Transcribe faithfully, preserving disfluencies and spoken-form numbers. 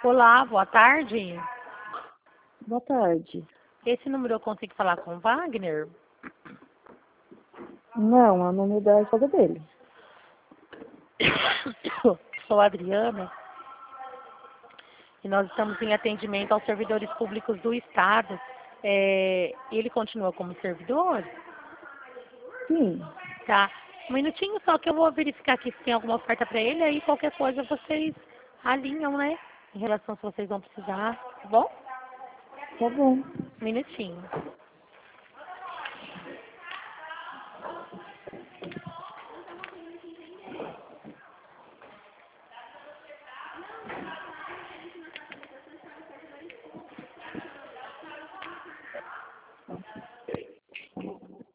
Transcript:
Olá, boa tarde. Boa tarde. Esse número eu consigo falar com o Wagner? Não, é o nome da esposa dele. Sou a Adriana. E nós estamos em atendimento aos servidores públicos do Estado. É, ele continua como servidor? Sim. Tá. Um minutinho só que eu vou verificar aqui se tem alguma oferta para ele. Aí qualquer coisa vocês alinham, né? Em relação se vocês vão precisar. Tá bom? Tá bom. Um minutinho.